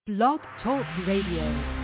Blog Talk Radio.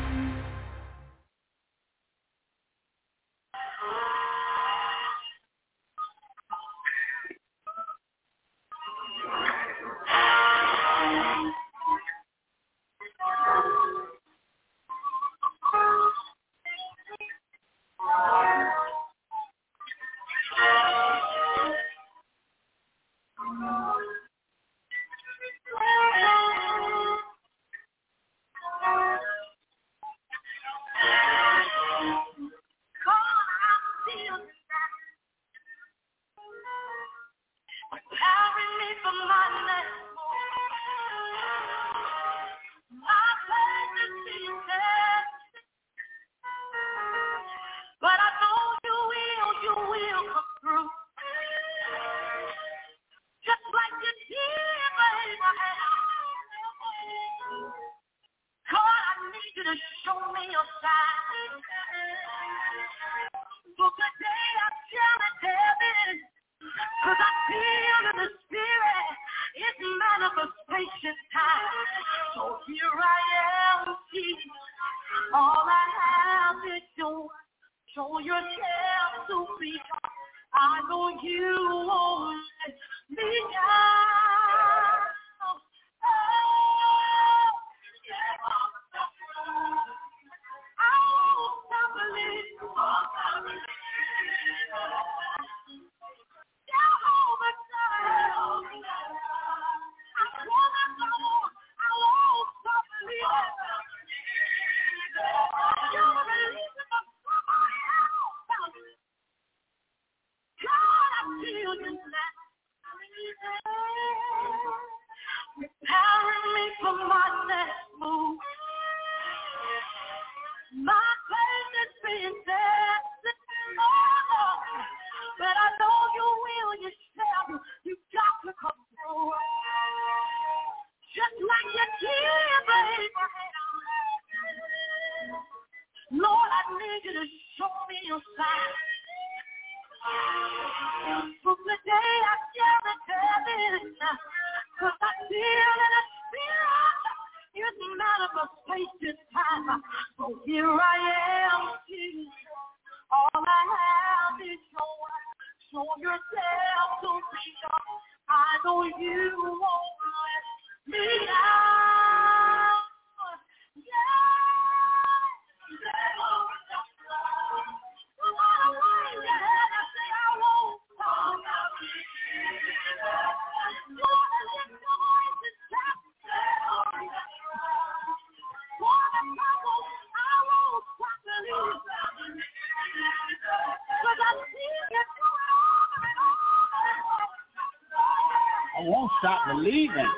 I won't stop believing.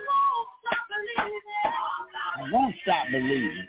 I won't stop believing.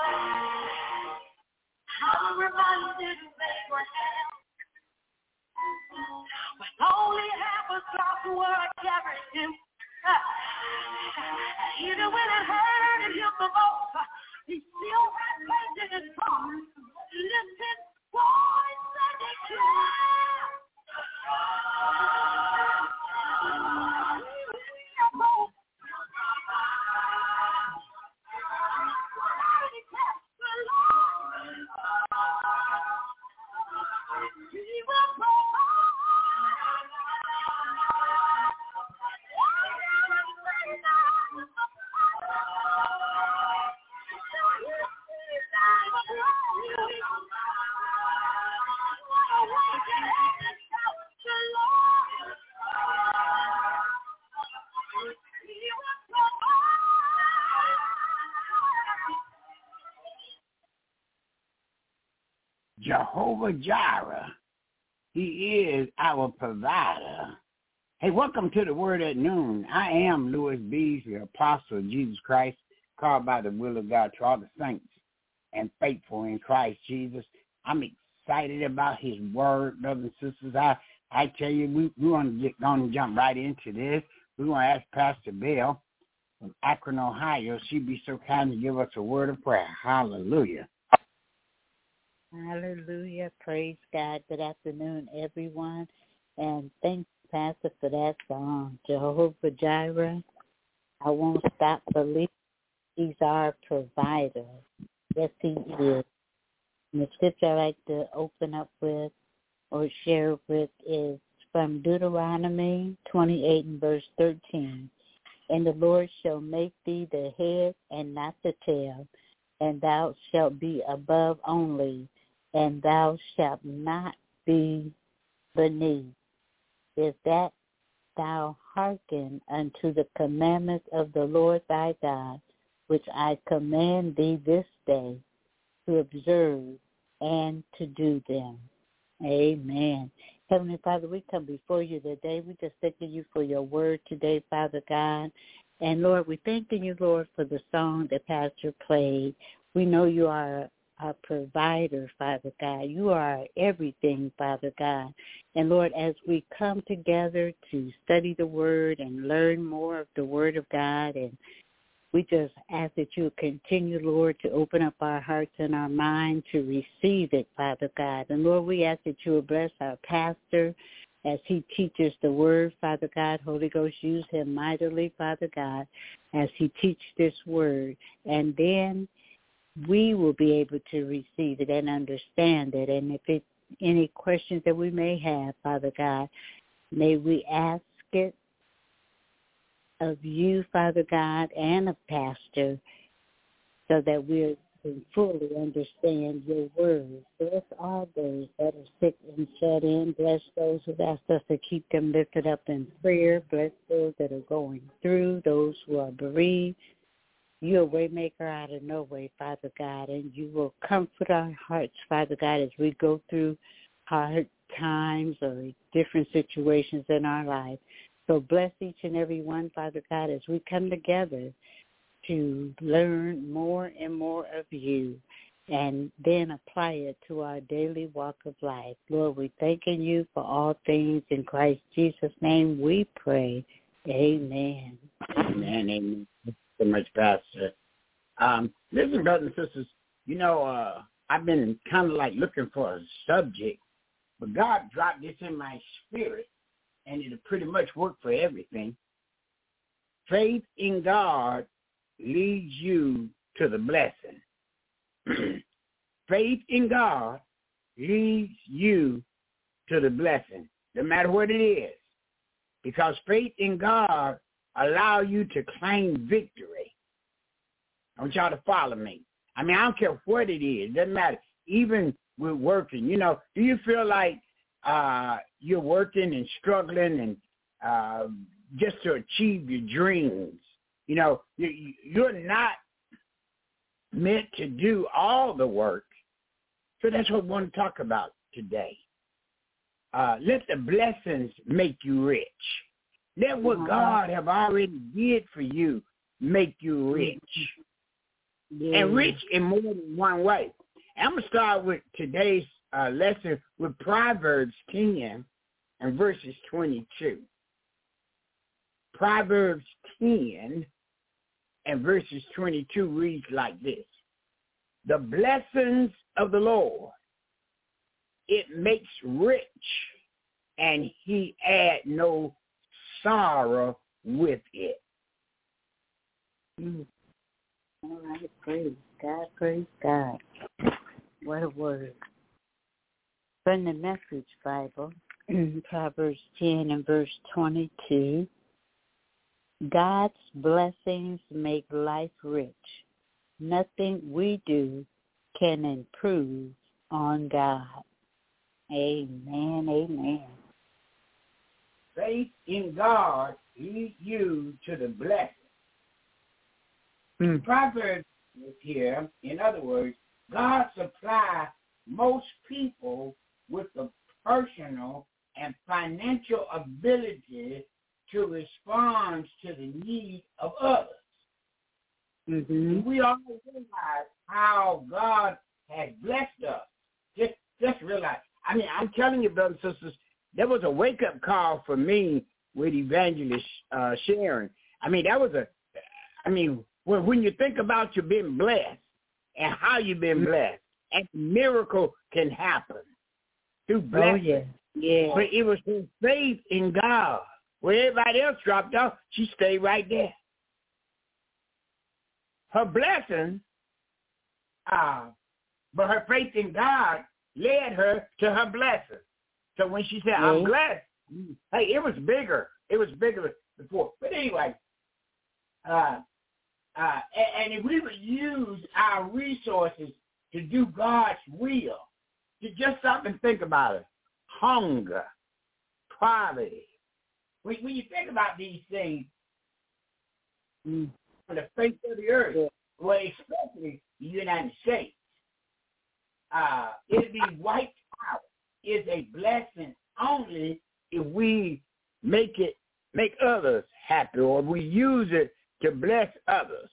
I'm reminded of Abraham. When only half a drop were carried him. Even when it hurted him the most, he still had faith in his heart. He lifted voice and declared, Jehovah Jireh. He is our provider. Hey, welcome to the Word at Noon. I am Louis Beasley, apostle of Jesus Christ, called by the will of God to all the saints and faithful in Christ Jesus. I'm excited about his word, brothers and sisters. I tell you, we want to jump right into this. We want to ask Pastor Bell from Akron, Ohio. She'd be so kind to give us a word of prayer. Hallelujah. Hallelujah. Praise God. Good afternoon, everyone. And thanks, Pastor, for that song, Jehovah Jireh. I won't stop believing he's our provider. Yes, he is. And the scripture I like to open up with or share with is from Deuteronomy 28 and verse 13. And the Lord shall make thee the head and not the tail, and thou shalt be above only, and thou shalt not be beneath. If that thou hearken unto the commandments of the Lord thy God, which I command thee this day, to observe and to do them. Amen. Heavenly Father, we come before you today. We just thanking you for your word today, Father God. And Lord, we thanking you, Lord, for the song that Pastor played. We know you are our provider, Father God. You are everything, Father God. And Lord, as we come together to study the Word and learn more of the Word of God, and we just ask that you continue, Lord, to open up our hearts and our mind to receive it, Father God. And Lord, we ask that you will bless our pastor as he teaches the Word, Father God. Holy Ghost, use him mightily, Father God, as he teaches this Word. And then we will be able to receive it and understand it. And if it's any questions that we may have, Father God, may we ask it of you, Father God, and of Pastor, so that we can fully understand your word. Bless all those that are sick and shut in. Bless those who ask us to keep them lifted up in prayer. Bless those that are going through, those who are bereaved. You're a way maker out of no way, Father God, and you will comfort our hearts, Father God, as we go through hard times or different situations in our life. So bless each and every one, Father God, as we come together to learn more and more of you and then apply it to our daily walk of life. Lord, we're thanking you for all things. In Christ Jesus' name we pray. Amen. Amen. Amen. So much, Pastor. Listen, brothers and sisters, you know, I've been kind of like looking for a subject, but God dropped this in my spirit, and it'll pretty much work for everything. Faith in God leads you to the blessing. Faith in God leads you to the blessing, no matter what it is, because faith in God allow you to claim victory. I want y'all to follow me. I mean, I don't care what it is. It doesn't matter. Even with working, you know, do you feel like you're working and struggling and just to achieve your dreams? You know, you're not meant to do all the work. So that's what we want to talk about today. Let the blessings make you rich. Let what God have already did for you make you rich. and rich in more than one way. I'm going to start with today's lesson with Proverbs 10 and verses 22. Proverbs 10 and verses 22 reads like this. The blessings of the Lord, it makes rich, and he add no sorrow with it. All right, praise God, praise God. What a word. From the Message Bible, Proverbs 10 and verse 22, God's blessings make life rich. Nothing we do can improve on God. Amen, amen. Faith in God leads you to the blessing. Proverbs is here, in other words, God supplies most people with the personal and financial ability to respond to the needs of others. We all realize how God has blessed us. Just realize. I mean, I'm telling you, brothers and sisters, there was a wake-up call for me with Evangelist Sharon. I mean, when you think about you being blessed and how you've been blessed, and miracle can happen through blessing. Yeah. But it was her faith in God. Where everybody else dropped off, she stayed right there. Her blessing, but her faith in God led her to her blessing. So when she said, I'm blessed, hey, it was bigger. It was bigger before. But anyway, and if we would use our resources to do God's will, to just stop and think about it, hunger, poverty. When you think about these things, on the face of the earth, well, especially the United States, it'd be wiped out is a blessing only if we make others happy, or we use it to bless others.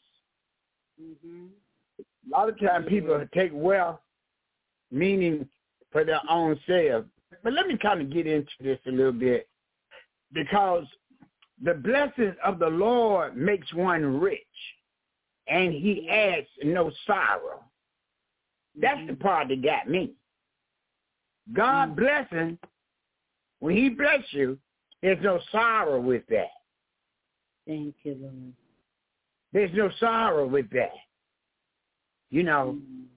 A lot of times people take wealth, meaning for their own self. But let me kind of get into this a little bit, because the blessings of the Lord makes one rich, and he adds no sorrow. That's the part that got me. God blessing, when he bless you, there's no sorrow with that. Thank you, Lord. There's no sorrow with that. You know,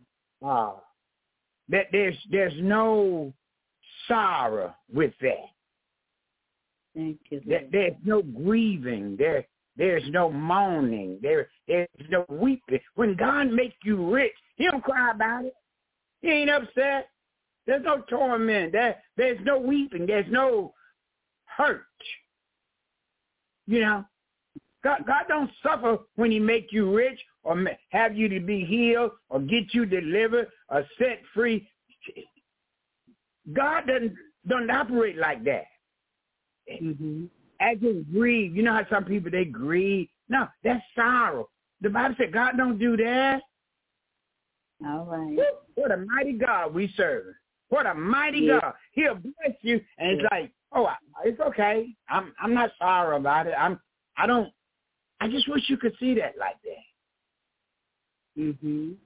that there's no sorrow with that. Thank you, Lord. There's no grieving. There's no moaning. There's no weeping. When God makes you rich, he don't cry about it. He ain't upset. There's no torment. There's no weeping. There's no hurt. You know, God don't suffer when he make you rich or have you to be healed or get you delivered or set free. God doesn't operate like that. As in grieve, you know how some people, they grieve? No, that's sorrow. The Bible said God don't do that. All right. What a mighty God we serve. What a mighty God. He'll bless you, and it's like, oh, it's okay. I'm not sorry about it. I just wish you could see that like that.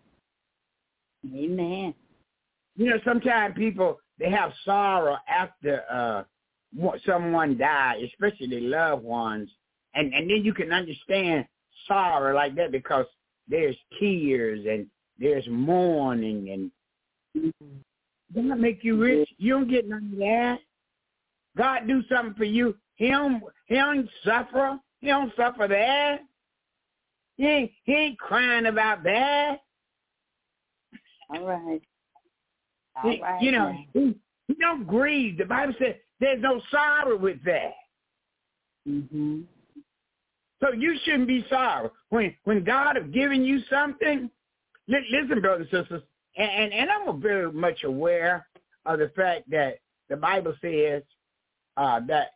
Amen. You know, sometimes people, they have sorrow after someone died, especially their loved ones, and then you can understand sorrow like that because there's tears and there's mourning, and God make you rich. You don't get none of that. God do something for you. He don't suffer. He don't suffer that. He ain't crying about that. All right. You know, he don't grieve. The Bible says there's no sorrow with that. So you shouldn't be sorry. When God has given you something, listen, brothers and sisters, and I'm very much aware of the fact that the Bible says that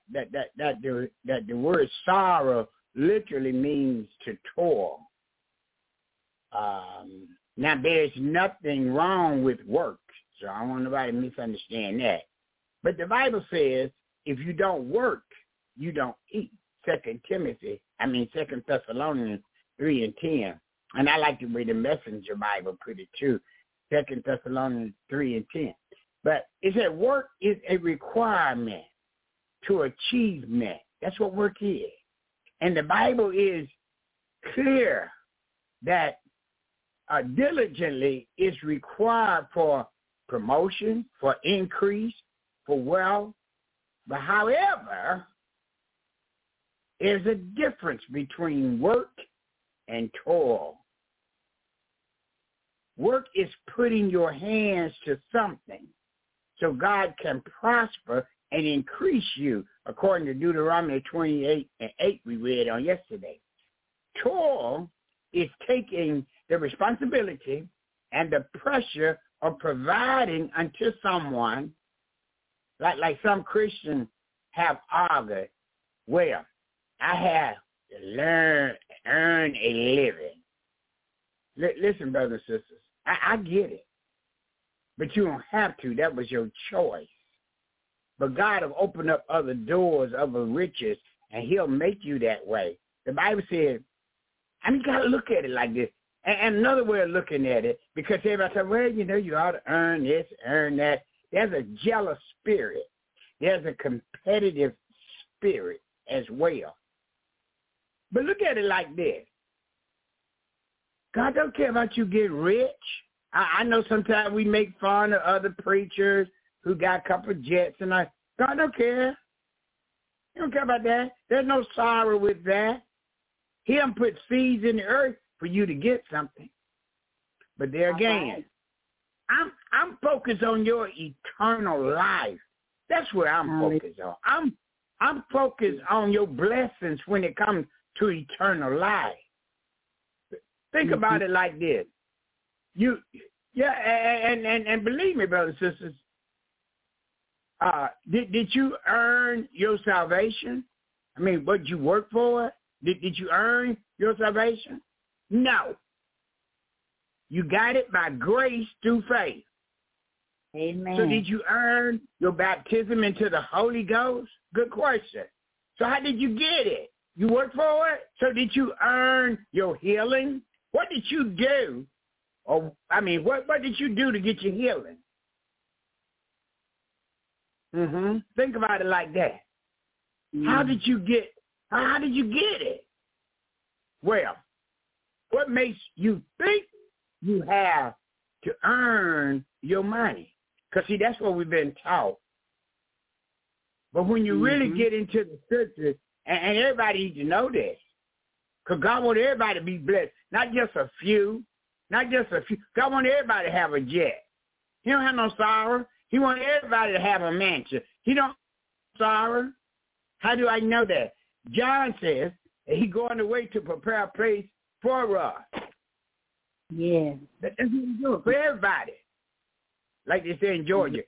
the word sorrow literally means to toil. Now, there's nothing wrong with work, so I don't want nobody to misunderstand that. But the Bible says if you don't work, you don't eat. 2 Thessalonians 3:10. And I like the way the Messenger Bible put it too, 2 Thessalonians 3:10. But it said work is a requirement to achievement. That's what work is. And the Bible is clear that diligently is required for promotion, for increase, for wealth. But however, there's a difference between work and toil. Work is putting your hands to something so God can prosper and increase you, according to Deuteronomy 28:8 we read on yesterday. Toil is taking the responsibility and the pressure of providing unto someone, like some Christians have argued, well, I have to earn a living. Listen, brothers and sisters, I get it. But you don't have to. That was your choice. But God will open up other doors of riches, and he'll make you that way. The Bible says, you got to look at it like this. And another way of looking at it, because everybody says, well, you ought to earn this, earn that. There's a jealous spirit. There's a competitive spirit as well. But look at it like this. God don't care about you getting rich. I know sometimes we make fun of other preachers who got a couple of jets, and God don't care. He don't care about that. There's no sorrow with that. He done put seeds in the earth for you to get something. But there again, I'm focused on your eternal life. That's where I'm focused on. I'm focused on your blessings when it comes to eternal life. Think about it like this. And believe me, brothers and sisters, did you earn your salvation? I mean, what, you work for it? Did you earn your salvation? No. You got it by grace through faith. Amen. So did you earn your baptism into the Holy Ghost? Good question. So how did you get it? You worked for it? So did you earn your healing? What did you do? What did you do to get your healing? Think about it like that. How did you get it? Well, what makes you think you have to earn your money? Because, see, that's what we've been taught. But when you really get into the scriptures, and everybody needs to know this, because God wants everybody to be blessed, not just a few. God wants everybody to have a jet. He don't have no sorrow. He wants everybody to have a mansion. He don't sorrow. How do I know that? John says that he's going away to prepare a place for us. Yeah. That's what he's doing for everybody. Like they say in Georgia,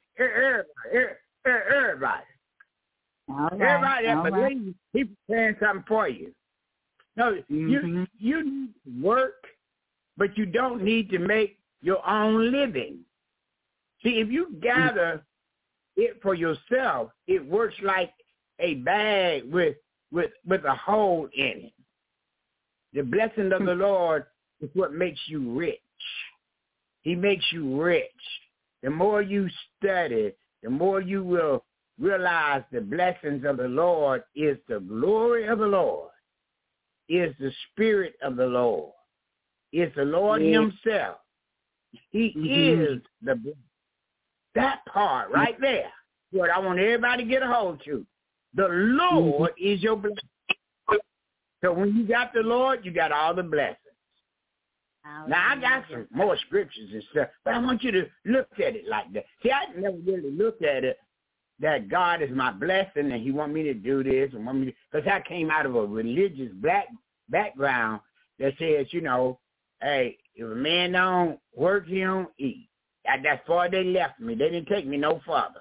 everybody. All right. Everybody that believes, he's preparing something for you. No, you need to work, but you don't need to make your own living. See, if you gather it for yourself, it works like a bag with a hole in it. The blessing of the Lord is what makes you rich. He makes you rich. The more you study, the more you will realize the blessings of the Lord is the glory of the Lord, is the Spirit of the Lord, is the Lord himself. He is the blessing. That part right there, what I want everybody to get a hold to. The Lord is your blessing. So when you got the Lord, you got all the blessings. Now, I got some more scriptures and stuff, but I want you to look at it like that. See, I never really looked at it that God is my blessing and he want me to do this and want me to, because I came out of a religious background that says, hey, if a man don't work, he don't eat. That's far they left me. They didn't take me no further.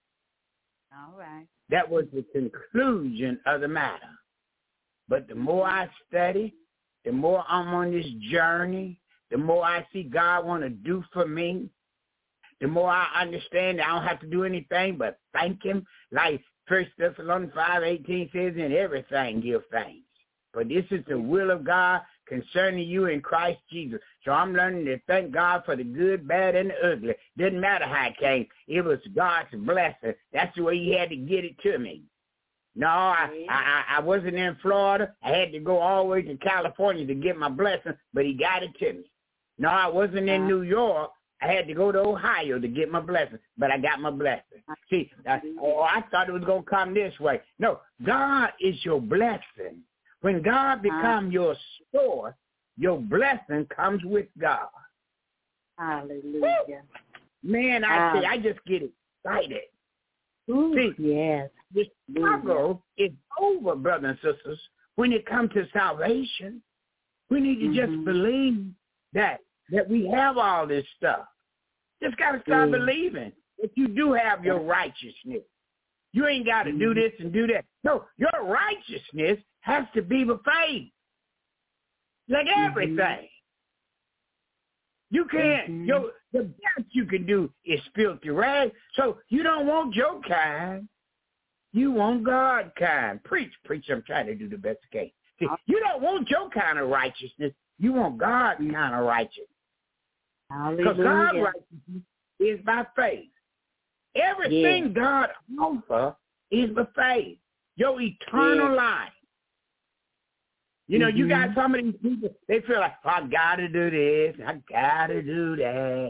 All right. That was the conclusion of the matter. But the more I study, the more I'm on this journey, the more I see God want to do for me, the more I understand that I don't have to do anything but thank him. Like 1 Thessalonians 5:18 says, in everything give thanks. For this is the will of God concerning you in Christ Jesus. So I'm learning to thank God for the good, bad, and the ugly. Didn't matter how it came. It was God's blessing. That's the way he had to get it to me. No, I wasn't in Florida. I had to go all the way to California to get my blessing, but he got it to me. No, I wasn't in New York. I had to go to Ohio to get my blessing, but I got my blessing. See, I thought it was going to come this way. No, God is your blessing. When God becomes your source, your blessing comes with God. Hallelujah. Woo! Man, I just get excited. Ooh, see, yes. The struggle is over, brothers and sisters. When it comes to salvation, we need to just believe that we have all this stuff. Just got to start believing that you do have your righteousness. You ain't got to do this and do that. No, your righteousness has to be with faith. Like everything. You can't, the best you can do is filthy rags. So you don't want your kind. You want God kind. Preach, I'm trying to do the best I can. See, you don't want your kind of righteousness. You want God's kind of righteousness. Because God's righteousness is by faith. Everything God offers is by faith. Your eternal life. You know, you got some of these people, they feel like, I got to do this, I got to do that.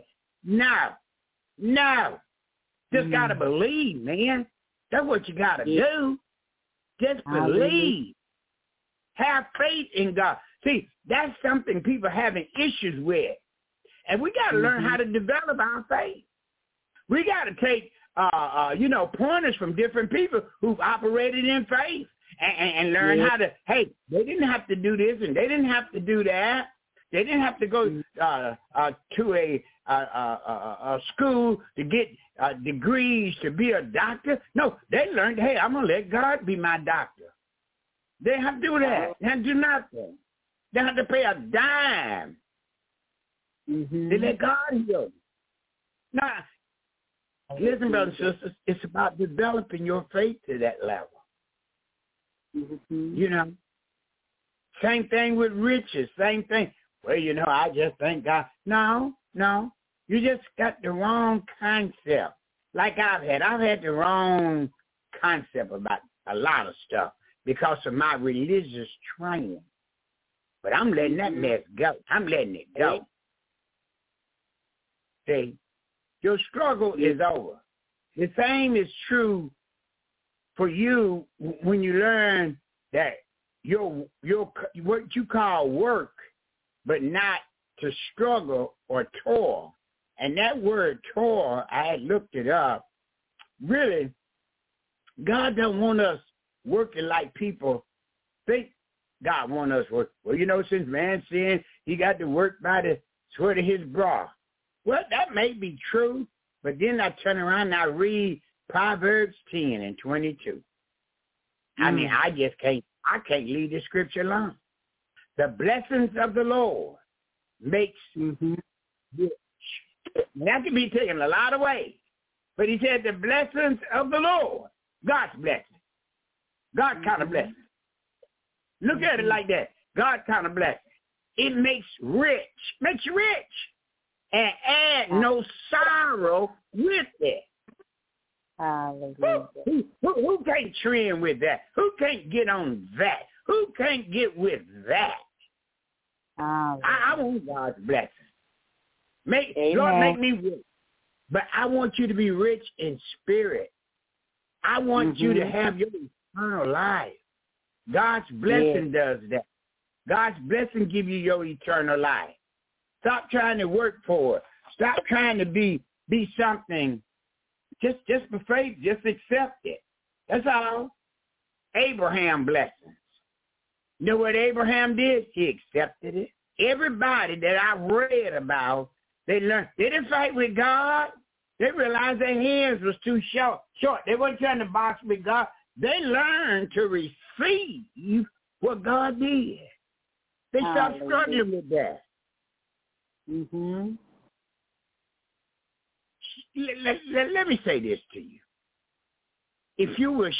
No. Just got to believe, man. That's what you got to do. Just believe. Have faith in God. See, that's something people having issues with. And we got to learn how to develop our faith. We got to take, pointers from different people who've operated in faith. And learn how to, hey, they didn't have to do this and they didn't have to do that. They didn't have to go to a school to get degrees to be a doctor. No, they learned, hey, I'm going to let God be my doctor. They didn't have to do that. They didn't have to do nothing. They didn't have to pay a dime. They let God heal. Now, listen, brothers and sisters, it's about developing your faith to that level. You know, same thing with riches, same thing. Well, I just thank God. No, you just got the wrong concept. Like I've had the wrong concept about a lot of stuff because of my religious training. But I'm letting that mess go. I'm letting it go. See, your struggle is over. The same is true for you when you learn that your what you call work, but not to struggle or toil. And that word toil, I had looked it up. Really, God don't want us working like people think God want us work. Well, since man sinned, he got to work by the sweat of his brow. Well, that may be true, but then I turn around and I read Proverbs 10 and 22. I mean, I can't leave the scripture alone. The blessings of the Lord makes rich. That can be taken a lot of ways. But he said the blessings of the Lord, God's blessing. God kind of blessing. Look at it like that. God kind of blessing. It makes you rich, and add no sorrow with it. Hallelujah. Who can't trend with that? Who can't get on that? Who can't get with that? I want God's blessing. Lord, make me rich. But I want you to be rich in spirit. I want you to have your eternal life. God's blessing does that. God's blessing give you your eternal life. Stop trying to work for it. Stop trying to be something. Just for faith, just accept it. That's all. Abraham blessings. You know what Abraham did? He accepted it. Everybody that I read about, they learned. They didn't fight with God. They realized their hands was too short. They weren't trying to box with God. They learned to receive what God did. They stopped struggling with that. Mhm. Let me say this to you. If you would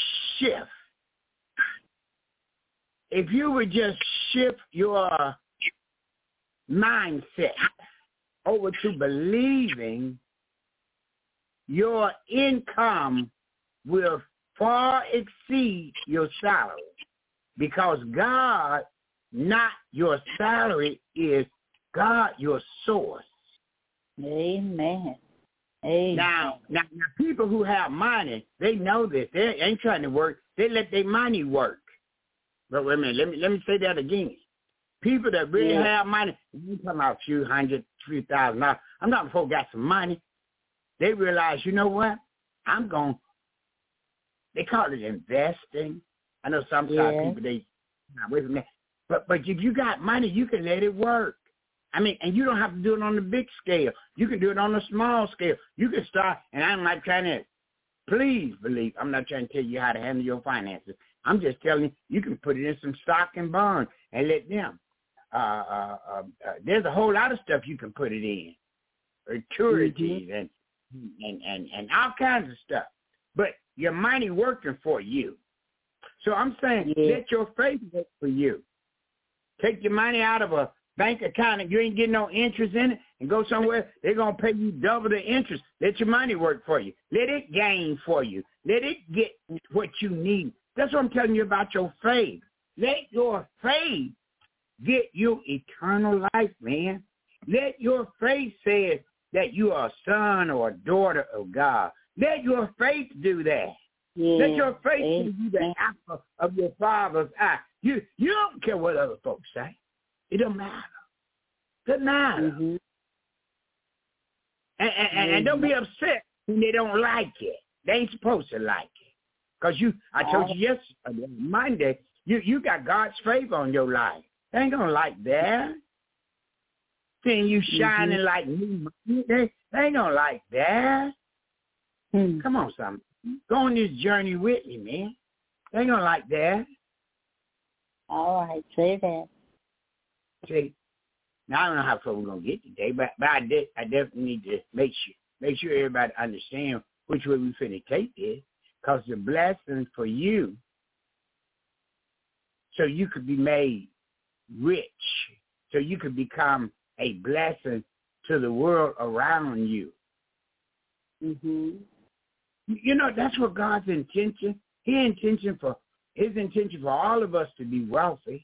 just shift your mindset over to believing your income will far exceed your salary, because God, not your salary, is God your source. Amen. Amen. Now, people who have money, they know this. They ain't trying to work. They let their money work. But wait a minute. Let me say that again. People that really have money, you talking about a few hundred, $3,000. I'm not folks got some money. They realize, you know what? They call it investing. I know sometimes people, they not away from that. But if you got money, you can let it work. I mean, and you don't have to do it on the big scale. You can do it on the small scale. You can start, and I'm not trying to, please believe, I'm not trying to tell you how to handle your finances. I'm just telling you, you can put it in some stock and bond and let them. There's a whole lot of stuff you can put it in, securities and all kinds of stuff. But your money working for you. So I'm saying, let your faith work for you. Take your money out of a bank account and you ain't getting no interest in it, and go somewhere, they're going to pay you double the interest. Let your money work for you. Let it gain for you. Let it get what you need. That's what I'm telling you about your faith. Let your faith get you eternal life, man. Let your faith say that you are a son or a daughter of God. Let your faith do that. Let your faith give you the apple of your Father's eye. You don't care what other folks say. It don't matter. It doesn't matter. And don't be upset when they don't like it. They ain't supposed to like it. Because I told you yesterday, Monday, you got God's favor on your life. They ain't going to like that. Seeing you shining like new money, they ain't going to like that. Come on, something. Go on this journey with me, man. They ain't going to like that. All right, say that. See, now I don't know how far we're going to get today, but I definitely need to make sure everybody understand which way we finna take this, because the blessing for you, so you could be made rich, so you could become a blessing to the world around you. You know, that's what God's intention. His intention for all of us to be wealthy.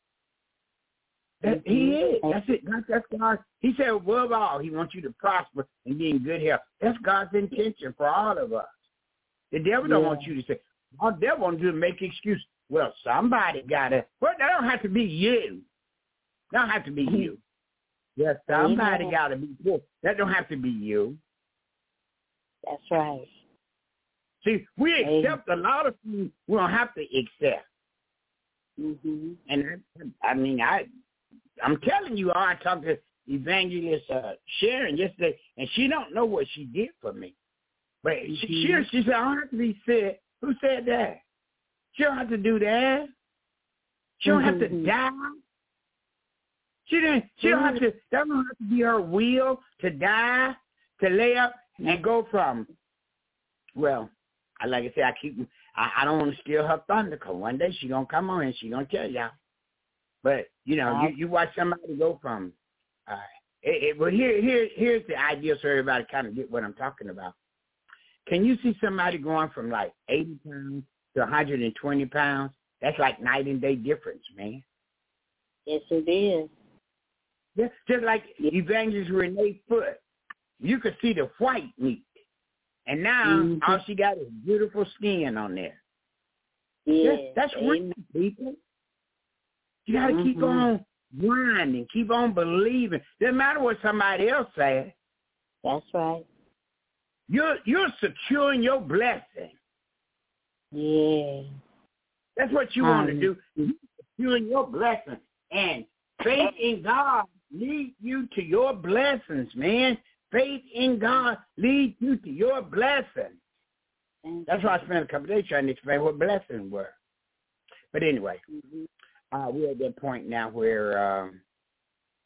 He is. That's it. That's God. He said, above all, he wants you to prosper and be in good health. That's God's intention for all of us. The devil don't want you to say, all the devil wants you to make excuses. Well, somebody got to. Well, that don't have to be you. That don't have to be you. Yes, somebody got to be poor. That don't have to be you. That's right. See, we accept a lot of things we don't have to accept. And I'm telling you, I talked to Evangelist Sharon yesterday, and she don't know what she did for me. But she said, I don't have to be sick. Who said that? She don't have to do that. She don't have to die. She don't have to. That don't have to be her will to die, to lay up and go from. Well, like I said, I don't want to steal her thunder, because one day she gonna come on and she gonna tell y'all. But you know, you watch somebody go from. Well, here's the idea, so everybody kind of get what I'm talking about. Can you see somebody going from like 80 pounds to 120 pounds? That's like night and day difference, man. Yes, it is. Just like Evangelist Renee Foot. You could see the white meat. And now all she got is beautiful skin on there. That's real, people. You got to keep on grinding, keep on believing. Doesn't matter what somebody else says. That's right. You're securing your blessing. Yeah. That's what you want to do. Securing your blessing. And faith in God leads you to your blessings, man. Faith in God leads you to your blessing. That's why I spent a couple of days trying to explain what blessings were. But anyway, we're at that point now where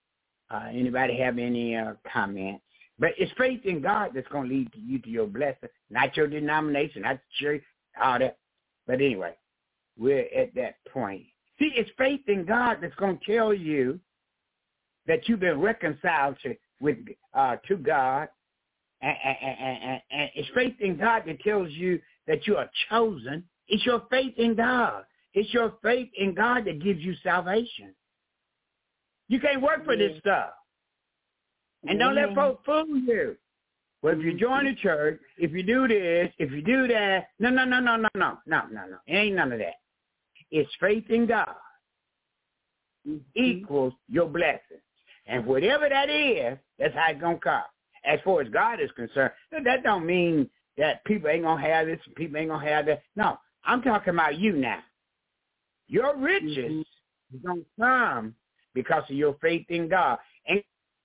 Anybody have any comments? But it's faith in God that's going to lead you to your blessing, not your denomination, not the church, all that. But anyway, we're at that point. See, it's faith in God that's going to tell you that you've been reconciled to God. And it's faith in God that tells you that you are chosen. It's your faith in God. It's your faith in God that gives you salvation. You can't work for this stuff. And don't let folks fool you. Well, if you join the church, if you do this, if you do that, no. It ain't none of that. It's faith in God equals your blessing. And whatever that is, that's how it's going to come. As far as God is concerned, that don't mean that people ain't going to have this and people ain't going to have that. No, I'm talking about you now. Your riches is going to come because of your faith in God. And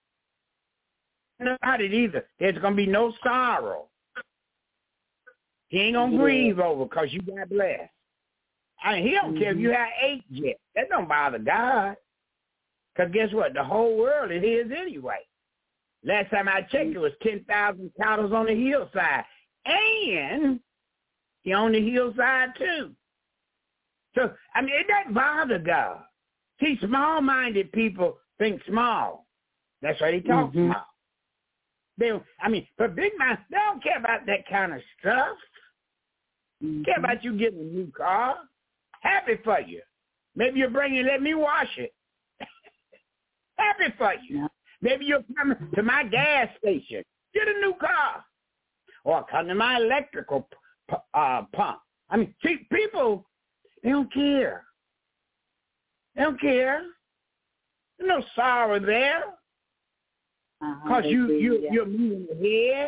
about it either. There's going to be no sorrow. He ain't going to grieve over because you got blessed. I mean, he don't care if you have 8 yet. That don't bother God. Because guess what? The whole world is his anyway. Last time I checked, it was 10,000 cattle on the hillside. And he on the hillside too. So, I mean, it doesn't bother God. See, small-minded people think small. That's why they talk small. But big minds, they don't care about that kind of stuff. Care about you getting a new car. Happy for you. Maybe you'll bring it and let me wash it. Happy for you. Yeah. Maybe you'll come to my gas station, get a new car. Or come to my electrical pump. I mean, see, people, they don't care. They don't care. There's no sorrow there. Because you're moving ahead.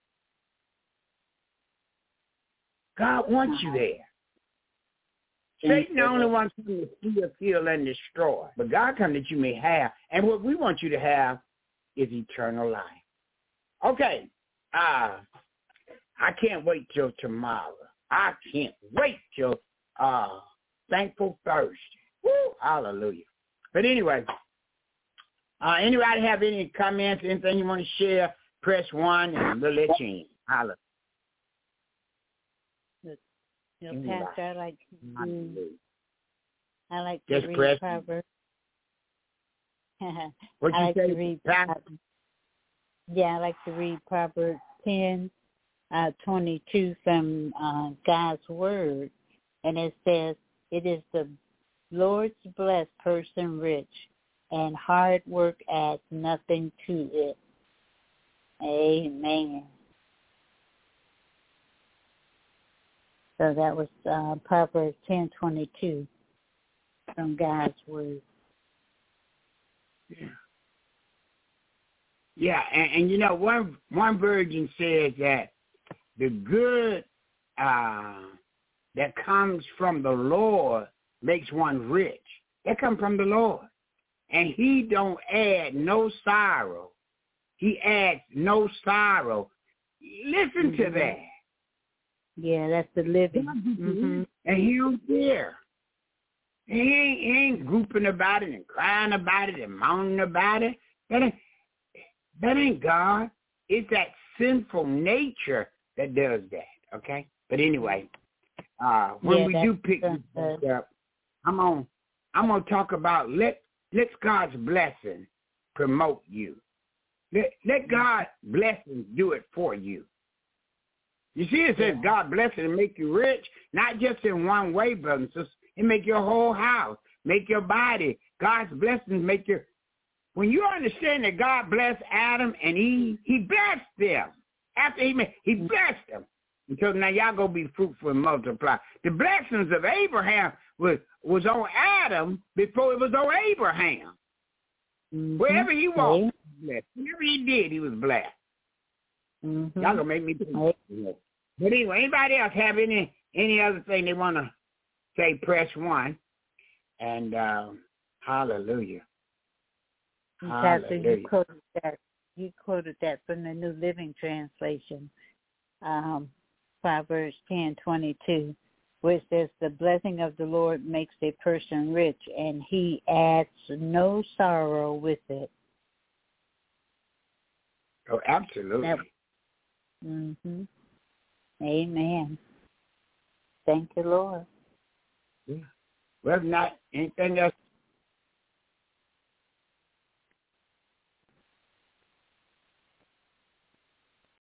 God wants you there. Satan the only wants you to steal, kill, and destroy. But God comes that you may have. And what we want you to have is eternal life. Okay. I can't wait till tomorrow. I can't wait till Thankful Thursday. Woo, hallelujah. But anyway, anybody have any comments, anything you want to share, press 1 and we'll let you in. Hallelujah. Pastor, I like to read Proverbs. What you say, Pastor? I like to read Proverbs 10:22 from God's Word, and it says, "It is the Lord's blessed person rich, and hard work adds nothing to it." Amen. So that was Proverbs 10:22 from God's Word. Yeah, and you know, one version says that the good that comes from the Lord makes one rich. That comes from the Lord. And he don't add no sorrow. He adds no sorrow. Listen to that. Yeah, that's the living. And he don't care. He ain't grouping about it and crying about it and moaning about it. That ain't God. It's that sinful nature that does that, okay? But anyway, when we do pick this up, I'm gonna talk about let God's blessing promote you. Let God's blessings do it for you. You see, it says God bless it and make you rich, not just in one way, brothers and sisters. It make your whole house, make your body. God's blessings make your... When you understand that God blessed Adam and Eve, he blessed them. After he blessed them. Until now y'all go be fruitful and multiply. The blessings of Abraham was on Adam before it was on Abraham. Wherever he walked, he was blessed. Whatever he did, he was blessed. Y'all gonna make me think. But anyway, anybody else have any other thing they want to say, press 1. And hallelujah. Pastor, you quoted that from the New Living Translation, Proverbs 10:22, where it says, "The blessing of the Lord makes a person rich, and he adds no sorrow with it." Oh, absolutely. Mhm. Amen. Thank you, Lord. Yeah. Well, not anything else